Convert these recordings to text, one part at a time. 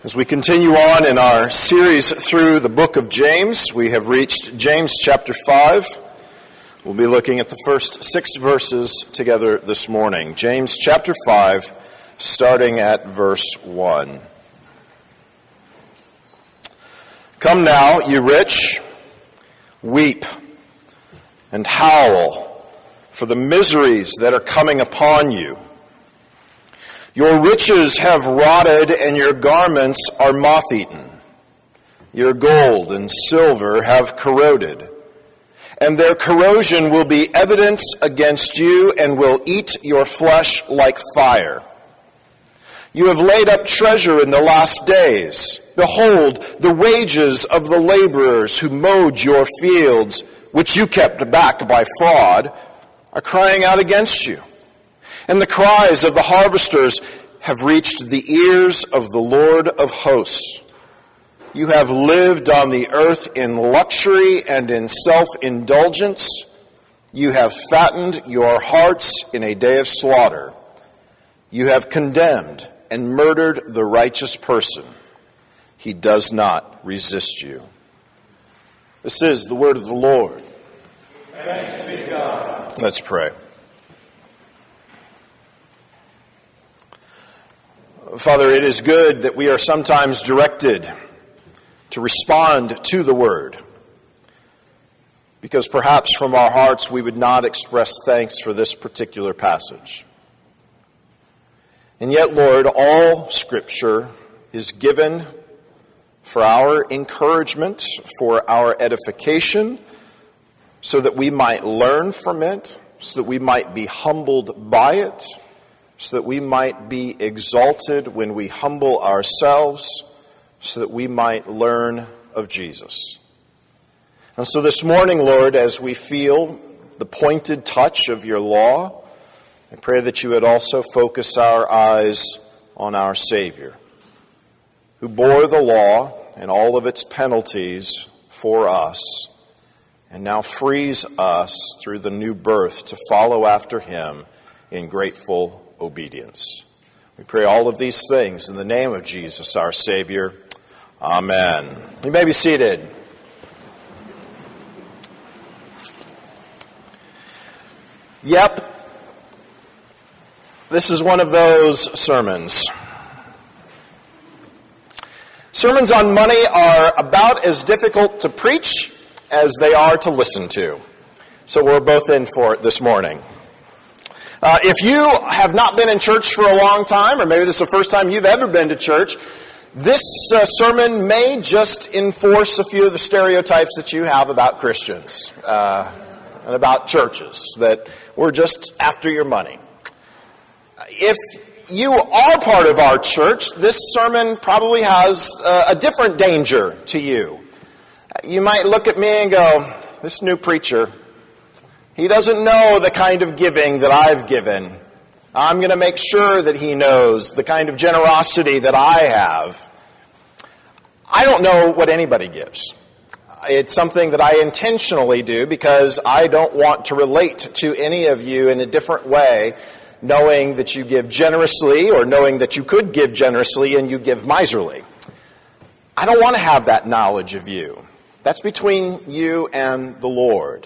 As we continue on in our series through the book of James, we have reached James chapter 5. We'll be looking at the first 6 verses together this morning. James chapter 5, starting at verse 1. Come now, you rich, weep and howl for the miseries that are coming upon you. Your riches have rotted, and your garments are moth-eaten. Your gold and silver have corroded, and their corrosion will be evidence against you and will eat your flesh like fire. You have laid up treasure in the last days. Behold, the wages of the laborers who mowed your fields, which you kept back by fraud, are crying out against you. And the cries of the harvesters have reached the ears of the Lord of hosts. You have lived on the earth in luxury and in self-indulgence. You have fattened your hearts in a day of slaughter. You have condemned and murdered the righteous person. He does not resist you. This is the word of the Lord. Thanks be to God. Let's pray. Father, it is good that we are sometimes directed to respond to the Word, because perhaps from our hearts we would not express thanks for this particular passage. And yet, Lord, all Scripture is given for our encouragement, for our edification, so that we might learn from it, so that we might be humbled by it, so that we might be exalted when we humble ourselves, so that we might learn of Jesus. And so this morning, Lord, as we feel the pointed touch of your law, I pray that you would also focus our eyes on our Savior, who bore the law and all of its penalties for us, and now frees us through the new birth to follow after him in grateful obedience. We pray all of these things in the name of Jesus, our Savior. Amen. You may be seated. Yep, this is one of those sermons. Sermons on money are about as difficult to preach as they are to listen to. So we're both in for it this morning. If you have not been in church for a long time, or maybe this is the first time you've ever been to church, this sermon may just enforce a few of the stereotypes that you have about Christians and about churches, that we're just after your money. If you are part of our church, this sermon probably has a different danger to you. You might look at me and go, this new preacher, he doesn't know the kind of giving that I've given. I'm going to make sure that he knows the kind of generosity that I have. I don't know what anybody gives. It's something that I intentionally do because I don't want to relate to any of you in a different way, knowing that you give generously or knowing that you could give generously and you give miserly. I don't want to have that knowledge of you. That's between you and the Lord.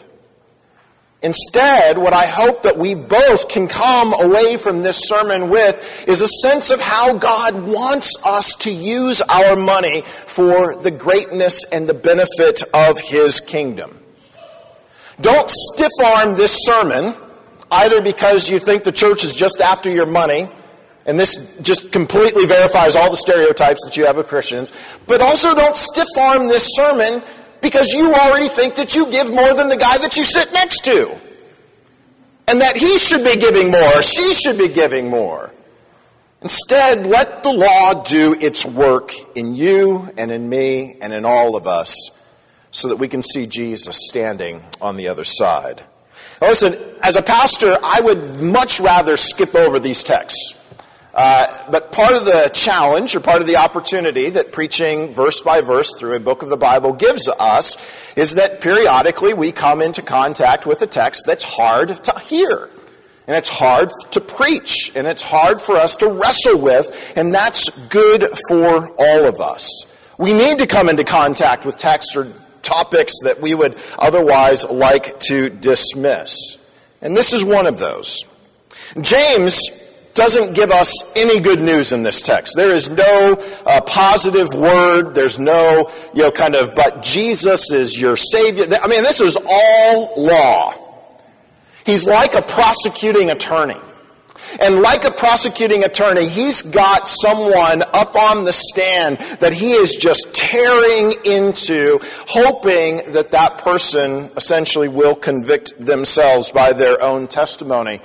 Instead, what I hope that we both can come away from this sermon with is a sense of how God wants us to use our money for the greatness and the benefit of His kingdom. Don't stiff-arm this sermon, either because you think the church is just after your money, and this just completely verifies all the stereotypes that you have of Christians, but also don't stiff-arm this sermon because you already think that you give more than the guy that you sit next to. And that he should be giving more, she should be giving more. Instead, let the law do its work in you and in me and in all of us so that we can see Jesus standing on the other side. Now listen, as a pastor, I would much rather skip over these texts. But part of the challenge, or part of the opportunity that preaching verse by verse through a book of the Bible gives us, is that periodically we come into contact with a text that's hard to hear. And it's hard to preach, and it's hard for us to wrestle with, and that's good for all of us. We need to come into contact with texts or topics that we would otherwise like to dismiss. And this is one of those. James doesn't give us any good news in this text. There is no positive word. There's no, but Jesus is your Savior. I mean, this is all law. He's like a prosecuting attorney. And like a prosecuting attorney, he's got someone up on the stand that he is just tearing into, hoping that that person essentially will convict themselves by their own testimony.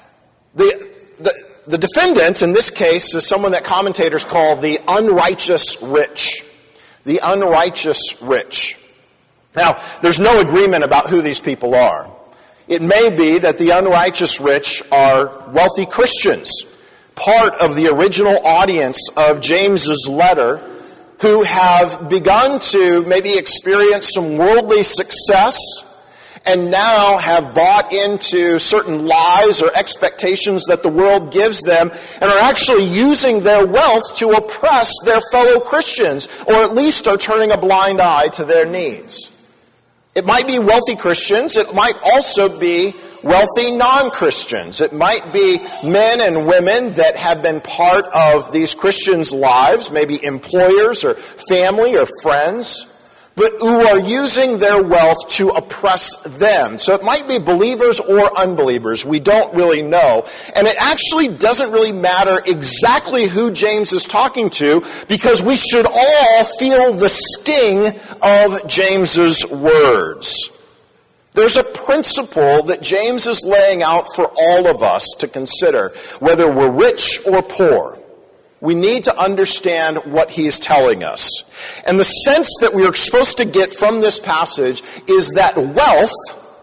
The defendant, in this case, is someone that commentators call the unrighteous rich. The unrighteous rich. Now, there's no agreement about who these people are. It may be that the unrighteous rich are wealthy Christians, part of the original audience of James's letter, who have begun to maybe experience some worldly success and now have bought into certain lies or expectations that the world gives them and are actually using their wealth to oppress their fellow Christians, or at least are turning a blind eye to their needs. It might be wealthy Christians. It might also be wealthy non-Christians. It might be men and women that have been part of these Christians' lives, maybe employers or family or friends, but who are using their wealth to oppress them. So it might be believers or unbelievers. We don't really know. And it actually doesn't really matter exactly who James is talking to, because we should all feel the sting of James's words. There's a principle that James is laying out for all of us to consider, whether we're rich or poor. We need to understand what he's telling us. And the sense that we are supposed to get from this passage is that wealth,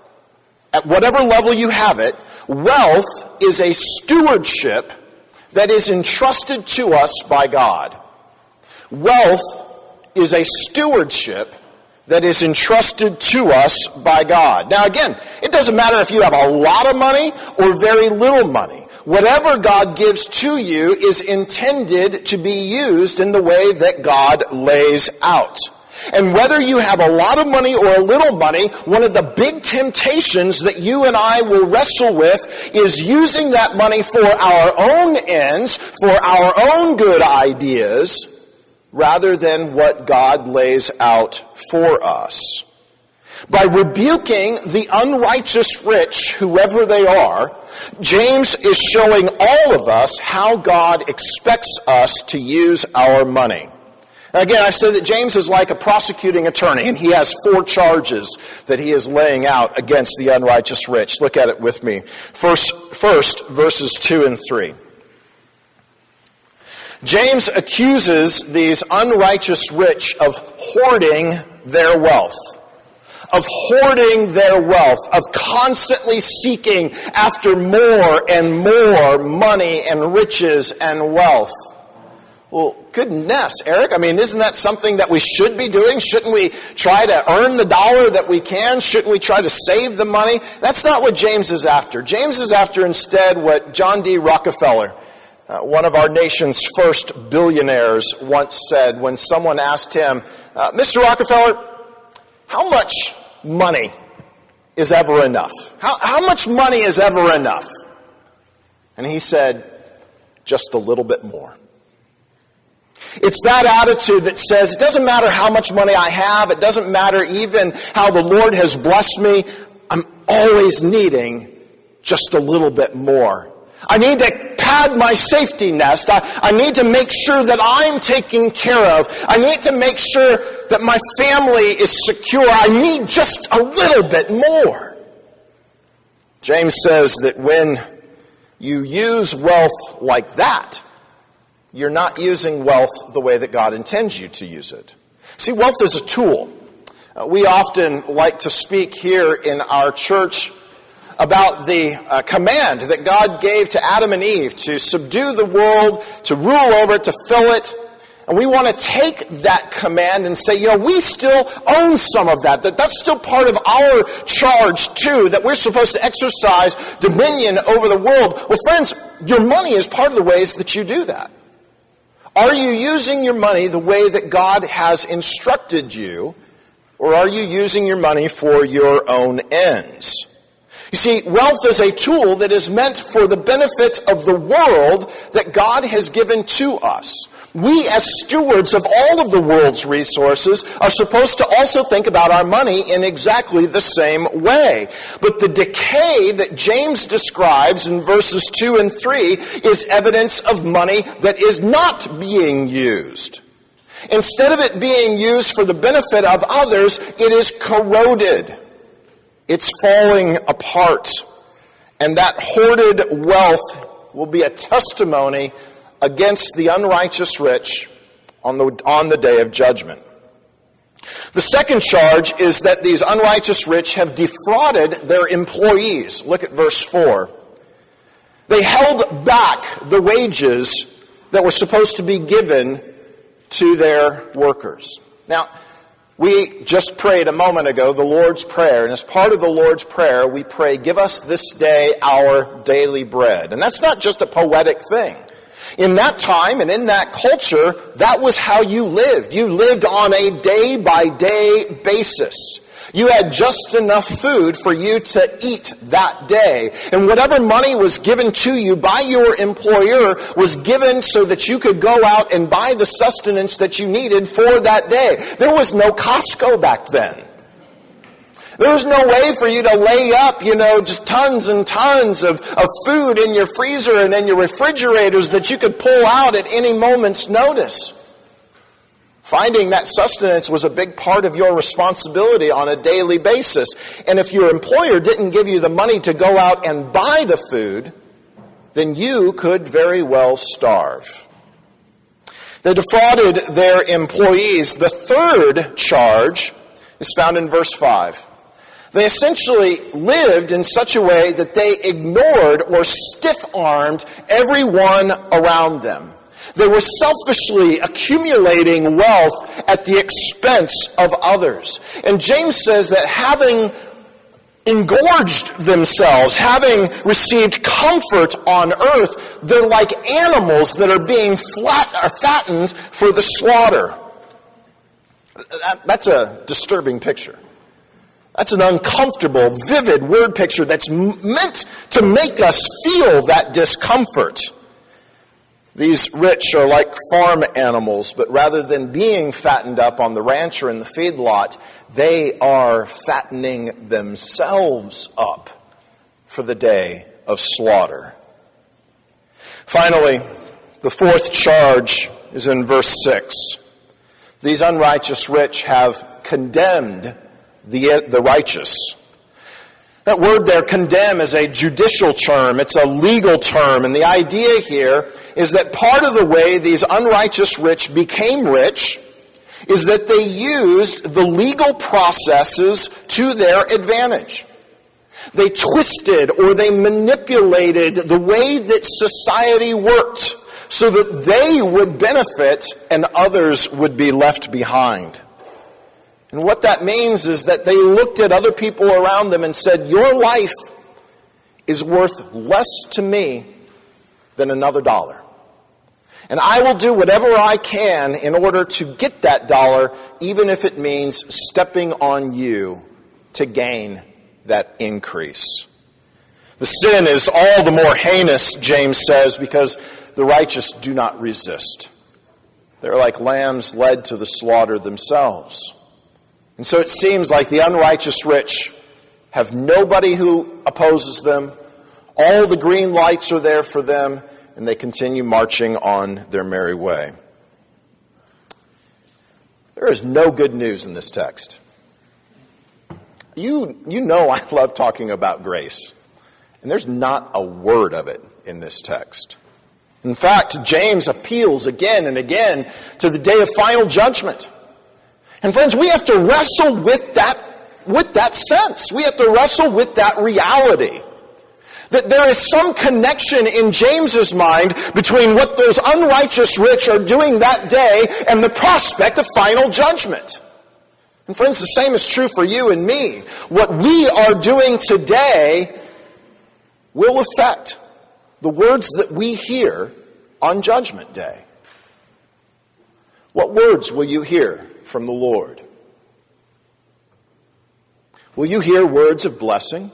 at whatever level you have it, wealth is a stewardship that is entrusted to us by God. Wealth is a stewardship that is entrusted to us by God. Now again, it doesn't matter if you have a lot of money or very little money. Whatever God gives to you is intended to be used in the way that God lays out. And whether you have a lot of money or a little money, one of the big temptations that you and I will wrestle with is using that money for our own ends, for our own good ideas, rather than what God lays out for us. By rebuking the unrighteous rich, whoever they are, James is showing all of us how God expects us to use our money. Again, I've said that James is like a prosecuting attorney, and he has 4 charges that he is laying out against the unrighteous rich. Look at it with me. First, verses 2 and 3. James accuses these unrighteous rich of hoarding their wealth. Of hoarding their wealth, of constantly seeking after more and more money and riches and wealth. Well, goodness, Eric, I mean, isn't that something that we should be doing? Shouldn't we try to earn the dollar that we can? Shouldn't we try to save the money? That's not what James is after. James is after instead what John D. Rockefeller, one of our nation's first billionaires, once said when someone asked him, Mr. Rockefeller, how much money is ever enough? How much money is ever enough? And he said, just a little bit more. It's that attitude that says, it doesn't matter how much money I have, it doesn't matter even how the Lord has blessed me, I'm always needing just a little bit more. I need to pad my safety nest. I need to make sure that I'm taken care of. I need to make sure that my family is secure. I need just a little bit more. James says that when you use wealth like that, you're not using wealth the way that God intends you to use it. See, wealth is a tool. We often like to speak here in our church about the command that God gave to Adam and Eve to subdue the world, to rule over it, to fill it. And we want to take that command and say, we still own some of that. That's still part of our charge too, that we're supposed to exercise dominion over the world. Well, friends, your money is part of the ways that you do that. Are you using your money the way that God has instructed you, or are you using your money for your own ends? You see, wealth is a tool that is meant for the benefit of the world that God has given to us. We, as stewards of all of the world's resources, are supposed to also think about our money in exactly the same way. But the decay that James describes in verses 2 and 3 is evidence of money that is not being used. Instead of it being used for the benefit of others, it is corroded. It's falling apart. And that hoarded wealth will be a testimony against the unrighteous rich on the day of judgment. The second charge is that these unrighteous rich have defrauded their employees. Look at verse 4. They held back the wages that were supposed to be given to their workers. Now, we just prayed a moment ago the Lord's Prayer, and as part of the Lord's Prayer, we pray, "Give us this day our daily bread." And that's not just a poetic thing. In that time and in that culture, that was how you lived. You lived on a day-by-day basis. You had just enough food for you to eat that day. And whatever money was given to you by your employer was given so that you could go out and buy the sustenance that you needed for that day. There was no Costco back then. There was no way for you to lay up, just tons and tons of food in your freezer and in your refrigerators that you could pull out at any moment's notice. Finding that sustenance was a big part of your responsibility on a daily basis. And if your employer didn't give you the money to go out and buy the food, then you could very well starve. They defrauded their employees. The third charge is found in verse 5. They essentially lived in such a way that they ignored or stiff-armed everyone around them. They were selfishly accumulating wealth at the expense of others. And James says that having engorged themselves, having received comfort on earth, they're like animals that are being fattened for the slaughter. That's a disturbing picture. That's an uncomfortable, vivid word picture that's meant to make us feel that discomfort. These rich are like farm animals, but rather than being fattened up on the ranch or in the feedlot, they are fattening themselves up for the day of slaughter. Finally, the fourth charge is in verse 6. These unrighteous rich have condemned the righteous. That word there, condemn, is a judicial term. It's a legal term. And the idea here is that part of the way these unrighteous rich became rich is that they used the legal processes to their advantage. They twisted or they manipulated the way that society worked so that they would benefit and others would be left behind. And what that means is that they looked at other people around them and said, your life is worth less to me than another dollar. And I will do whatever I can in order to get that dollar, even if it means stepping on you to gain that increase. The sin is all the more heinous, James says, because the righteous do not resist. They're like lambs led to the slaughter themselves. And so it seems like the unrighteous rich have nobody who opposes them. All the green lights are there for them, and they continue marching on their merry way. There is no good news in this text. You know I love talking about grace, and there's not a word of it in this text. In fact, James appeals again and again to the day of final judgment. And friends, we have to wrestle with that sense. We have to wrestle with that reality. That there is some connection in James's mind between what those unrighteous rich are doing that day and the prospect of final judgment. And friends, the same is true for you and me. What we are doing today will affect the words that we hear on Judgment Day. What words will you hear from the Lord? Will you hear words of blessing?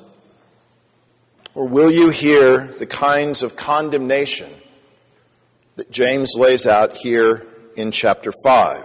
Or will you hear the kinds of condemnation that James lays out here in chapter 5?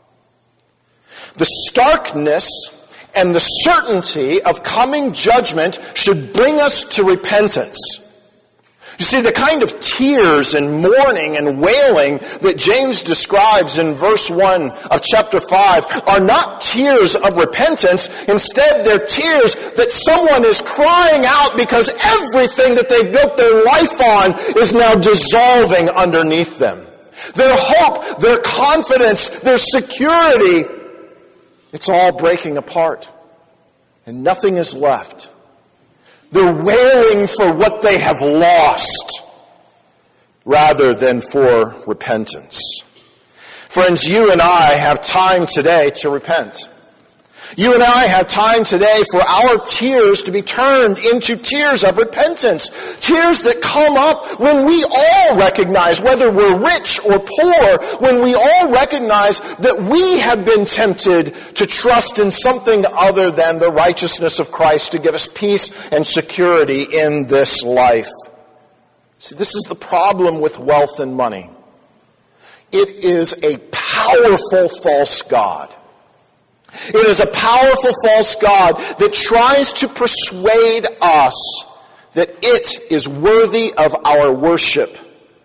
The starkness and the certainty of coming judgment should bring us to repentance. You see, the kind of tears and mourning and wailing that James describes in verse 1 of chapter 5 are not tears of repentance. Instead, they're tears that someone is crying out because everything that they've built their life on is now dissolving underneath them. Their hope, their confidence, their security, it's all breaking apart. And nothing is left. They're wailing for what they have lost rather than for repentance. Friends, you and I have time today to repent. You and I have time today for our tears to be turned into tears of repentance. Tears that come up when we all recognize, whether we're rich or poor, when we all recognize that we have been tempted to trust in something other than the righteousness of Christ to give us peace and security in this life. See, this is the problem with wealth and money. It is a powerful false god. It is a powerful false god that tries to persuade us that it is worthy of our worship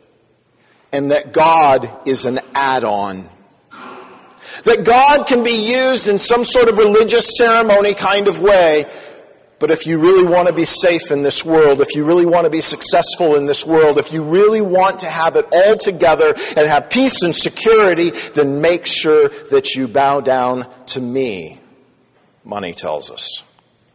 and that God is an add-on. That God can be used in some sort of religious ceremony kind of way, but if you really want to be safe in this world, if you really want to be successful in this world, if you really want to have it all together and have peace and security, then make sure that you bow down to me, money tells us.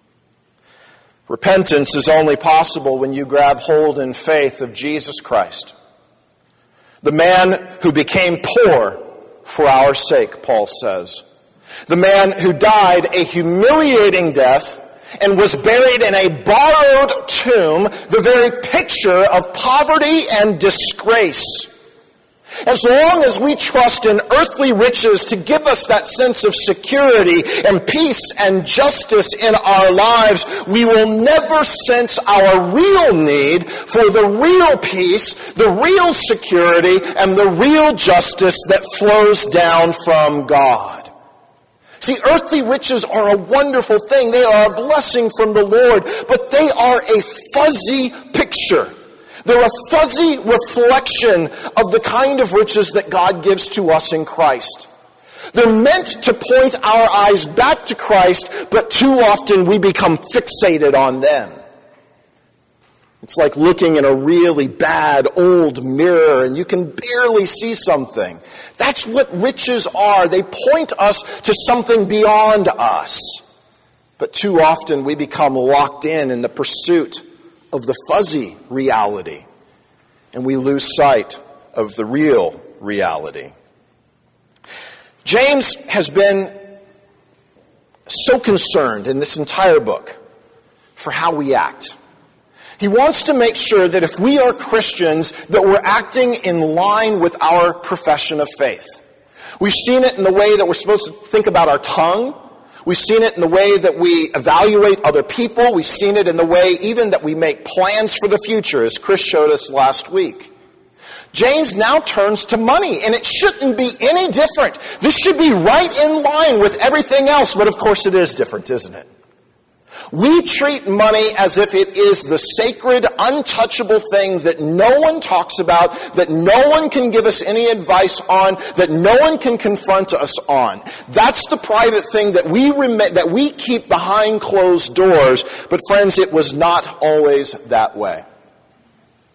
Repentance is only possible when you grab hold in faith of Jesus Christ, the man who became poor for our sake, Paul says. The man who died a humiliating death and was buried in a borrowed tomb, the very picture of poverty and disgrace. As long as we trust in earthly riches to give us that sense of security and peace and justice in our lives, we will never sense our real need for the real peace, the real security, and the real justice that flows down from God. See, earthly riches are a wonderful thing. They are a blessing from the Lord, but they are a fuzzy picture. They're a fuzzy reflection of the kind of riches that God gives to us in Christ. They're meant to point our eyes back to Christ, but too often we become fixated on them. It's like looking in a really bad old mirror and you can barely see something. That's what riches are. They point us to something beyond us. But too often we become locked in the pursuit of the fuzzy reality. And we lose sight of the real reality. James has been so concerned in this entire book for how we act. He wants to make sure that if we are Christians, that we're acting in line with our profession of faith. We've seen it in the way that we're supposed to think about our tongue. We've seen it in the way that we evaluate other people. We've seen it in the way even that we make plans for the future, as Chris showed us last week. James now turns to money, and it shouldn't be any different. This should be right in line with everything else, but of course it is different, isn't it? We treat money as if it is the sacred, untouchable thing that no one talks about, that no one can give us any advice on, that no one can confront us on. That's the private thing that we keep behind closed doors. But friends, it was not always that way.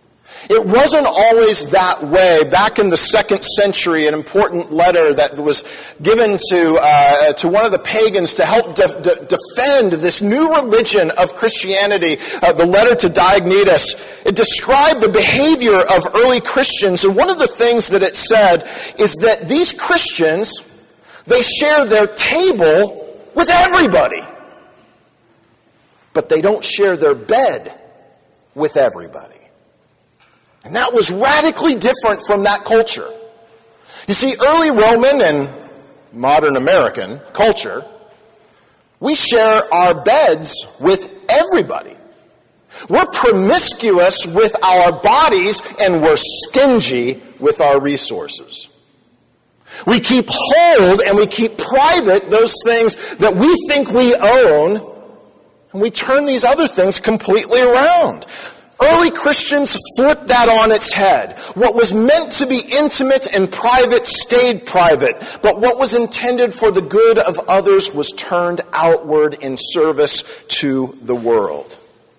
It wasn't always that way. Back in the 2nd century, an important letter that was given to one of the pagans to help defend this new religion of Christianity, the letter to Diognetus, it described the behavior of early Christians. And one of the things that it said is that these Christians, they share their table with everybody, but they don't share their bed with everybody. And that was radically different from that culture. You see, early Roman and modern American culture, we share our beds with everybody. We're promiscuous with our bodies, and we're stingy with our resources. We keep hold and we keep private those things that we think we own, and we turn these other things completely around. Early Christians flipped that on its head. What was meant to be intimate and private stayed private, but what was intended for the good of others was turned outward in service to the world.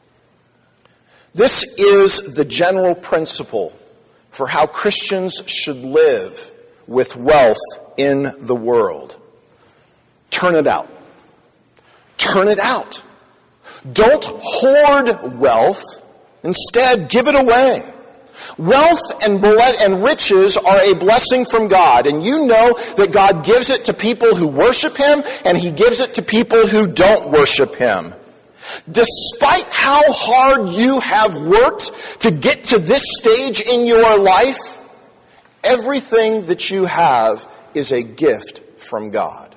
This is the general principle for how Christians should live with wealth in the world. Turn it out. Turn it out. Don't hoard wealth. Instead, give it away. Wealth and riches are a blessing from God, and you know that God gives it to people who worship Him, and He gives it to people who don't worship Him. Despite how hard you have worked to get to this stage in your life, everything that you have is a gift from God.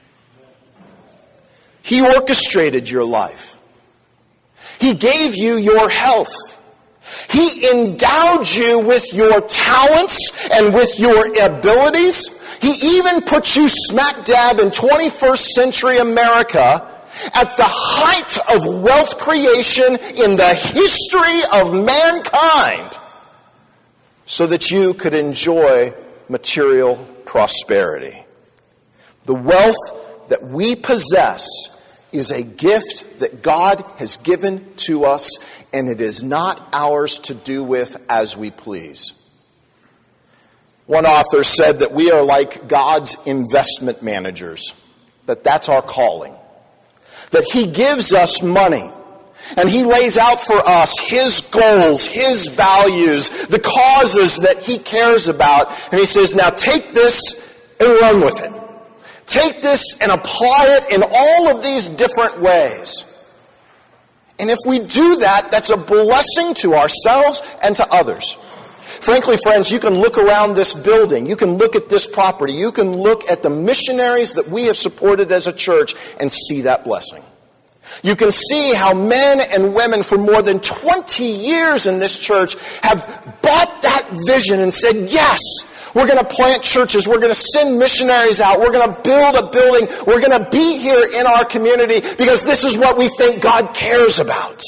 He orchestrated your life. He gave you your health. He endowed you with your talents and with your abilities. He even put you smack dab in 21st century America at the height of wealth creation in the history of mankind so that you could enjoy material prosperity. The wealth that we possess is a gift that God has given to us, and it is not ours to do with as we please. One author said that we are like God's investment managers, that that's our calling. That He gives us money, and He lays out for us His goals, His values, the causes that He cares about, and He says, now take this and run with it. Take this and apply it in all of these different ways. And if we do that, that's a blessing to ourselves and to others. Frankly, friends, you can look around this building. You can look at this property. You can look at the missionaries that we have supported as a church and see that blessing. You can see how men and women for more than 20 years in this church have bought that vision and said, yes, we're going to plant churches. We're going to send missionaries out. We're going to build a building. We're going to be here in our community because this is what we think God cares about.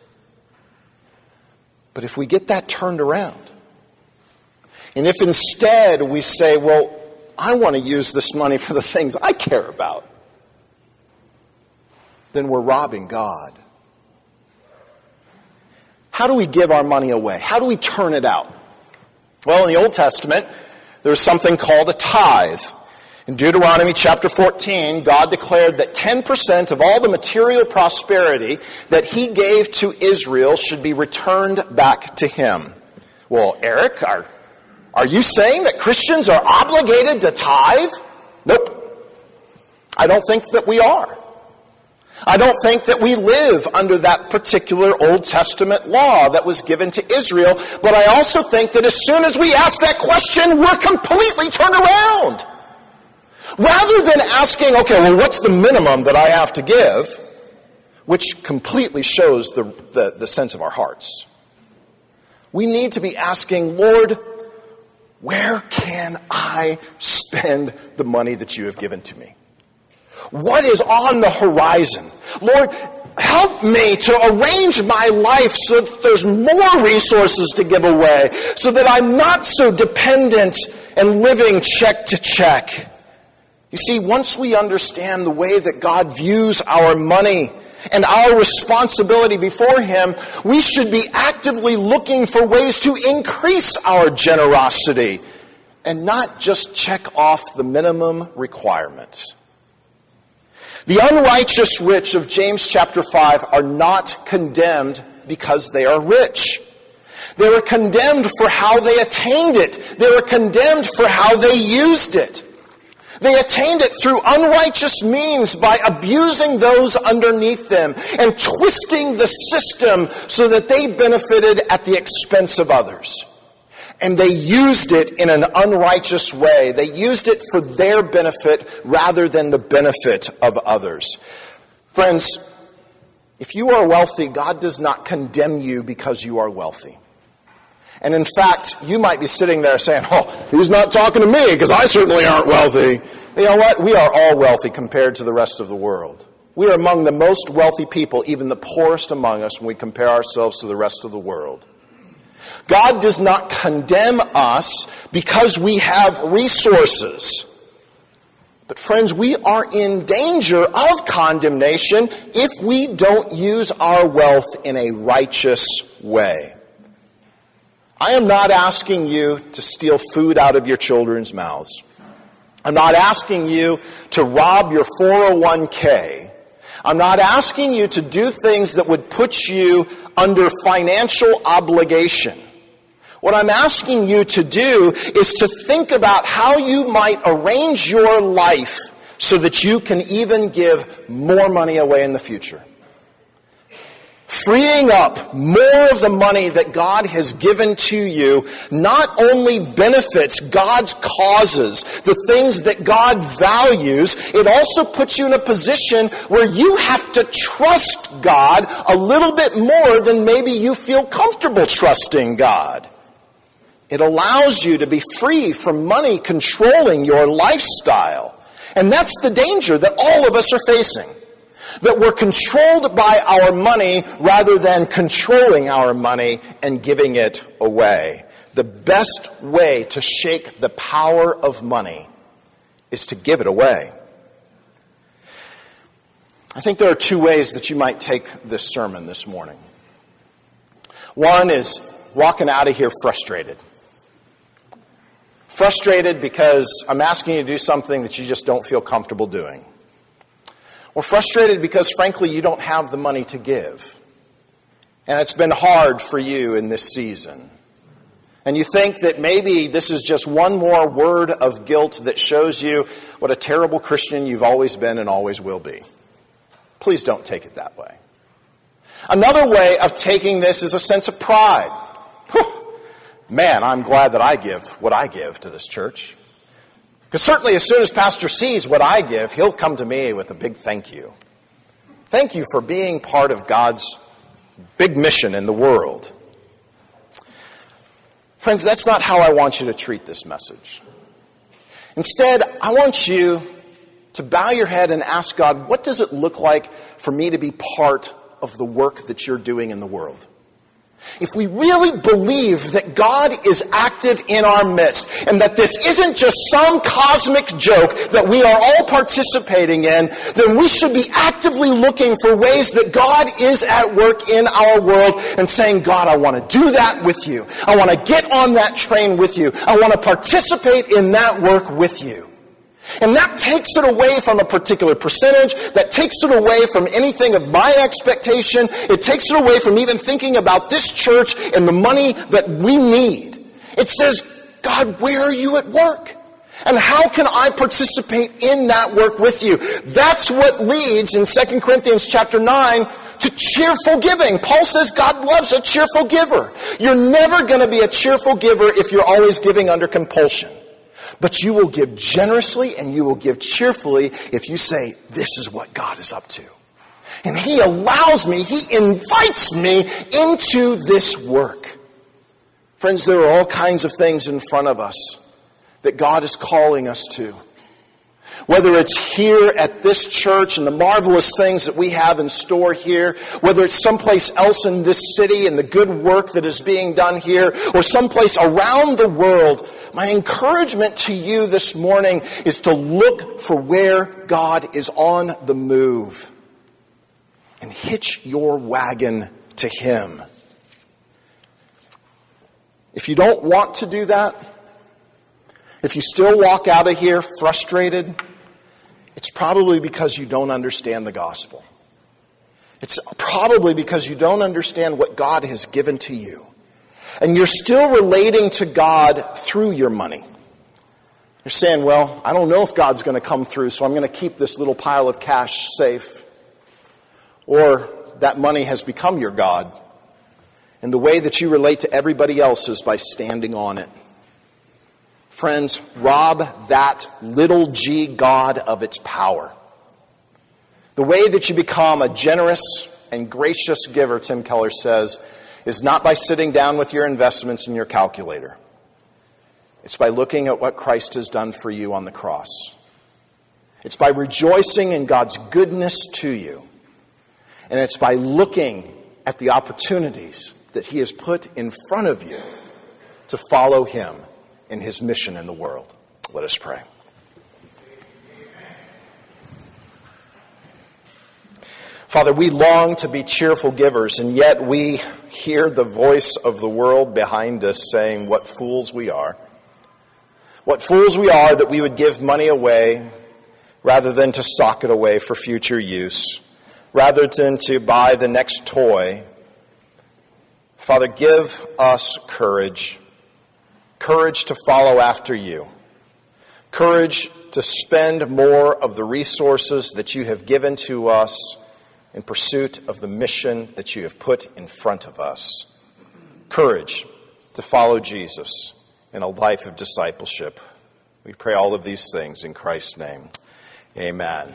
But if we get that turned around, and if instead we say, well, I want to use this money for the things I care about, then we're robbing God. How do we give our money away? How do we turn it out? Well, in the Old Testament, there's something called a tithe. In Deuteronomy chapter 14, God declared that 10% of all the material prosperity that He gave to Israel should be returned back to Him. Well, Eric, are you saying that Christians are obligated to tithe? Nope. I don't think that we are. I don't think that we live under that particular Old Testament law that was given to Israel, but I also think that as soon as we ask that question, we're completely turned around. Rather than asking, okay, well, what's the minimum that I have to give, which completely shows the sense of our hearts. We need to be asking, Lord, where can I spend the money that you have given to me? What is on the horizon? Lord, help me to arrange my life so that there's more resources to give away, so that I'm not so dependent and living check to check. You see, once we understand the way that God views our money and our responsibility before Him, we should be actively looking for ways to increase our generosity and not just check off the minimum requirements. The unrighteous rich of James chapter 5 are not condemned because they are rich. They were condemned for how they attained it. They were condemned for how they used it. They attained it through unrighteous means by abusing those underneath them and twisting the system so that they benefited at the expense of others. And they used it in an unrighteous way. They used it for their benefit rather than the benefit of others. Friends, if you are wealthy, God does not condemn you because you are wealthy. And in fact, you might be sitting there saying, oh, he's not talking to me because I certainly aren't wealthy. You know what? We are all wealthy compared to the rest of the world. We are among the most wealthy people, even the poorest among us, when we compare ourselves to the rest of the world. God does not condemn us because we have resources. But friends, we are in danger of condemnation if we don't use our wealth in a righteous way. I am not asking you to steal food out of your children's mouths. I'm not asking you to rob your 401k. I'm not asking you to do things that would put you under financial obligation. What I'm asking you to do is to think about how you might arrange your life so that you can even give more money away in the future. Freeing up more of the money that God has given to you not only benefits God's causes, the things that God values, it also puts you in a position where you have to trust God a little bit more than maybe you feel comfortable trusting God. It allows you to be free from money controlling your lifestyle. And that's the danger that all of us are facing. That we're controlled by our money rather than controlling our money and giving it away. The best way to shake the power of money is to give it away. I think there are two ways that you might take this sermon this morning. One is walking out of here frustrated. Frustrated because I'm asking you to do something that you just don't feel comfortable doing. Or frustrated because, frankly, you don't have the money to give. And it's been hard for you in this season. And you think that maybe this is just one more word of guilt that shows you what a terrible Christian you've always been and always will be. Please don't take it that way. Another way of taking this is a sense of pride. Whew. Man, I'm glad that I give what I give to this church. Because certainly as soon as Pastor sees what I give, he'll come to me with a big thank you. Thank you for being part of God's big mission in the world. Friends, that's not how I want you to treat this message. Instead, I want you to bow your head and ask God, what does it look like for me to be part of the work that you're doing in the world? If we really believe that God is active in our midst and that this isn't just some cosmic joke that we are all participating in, then we should be actively looking for ways that God is at work in our world and saying, God, I want to do that with you. I want to get on that train with you. I want to participate in that work with you. And that takes it away from a particular percentage. That takes it away from anything of my expectation. It takes it away from even thinking about this church and the money that we need. It says, God, where are you at work? And how can I participate in that work with you? That's what leads in 2 Corinthians chapter 9 to cheerful giving. Paul says God loves a cheerful giver. You're never going to be a cheerful giver if you're always giving under compulsion. But you will give generously and you will give cheerfully if you say, this is what God is up to. And He allows me, He invites me into this work. Friends, there are all kinds of things in front of us that God is calling us to. Whether it's here at this church and the marvelous things that we have in store here, whether it's someplace else in this city and the good work that is being done here, or someplace around the world, my encouragement to you this morning is to look for where God is on the move. and hitch your wagon to Him. If you don't want to do that, if you still walk out of here frustrated, it's probably because you don't understand the gospel. It's probably because you don't understand what God has given to you. And you're still relating to God through your money. You're saying, well, I don't know if God's going to come through, so I'm going to keep this little pile of cash safe. Or that money has become your God. And the way that you relate to everybody else is by standing on it. Friends, rob that little g God of its power. The way that you become a generous and gracious giver, Tim Keller says, is not by sitting down with your investments in your calculator. It's by looking at what Christ has done for you on the cross. It's by rejoicing in God's goodness to you. And it's by looking at the opportunities that He has put in front of you to follow Him in His mission in the world. Let us pray. Father, we long to be cheerful givers, and yet we hear the voice of the world behind us saying, what fools we are. What fools we are that we would give money away rather than to sock it away for future use, rather than to buy the next toy. Father, give us courage. Courage to follow after you. Courage to spend more of the resources that you have given to us in pursuit of the mission that you have put in front of us. Courage to follow Jesus in a life of discipleship. We pray all of these things in Christ's name. Amen.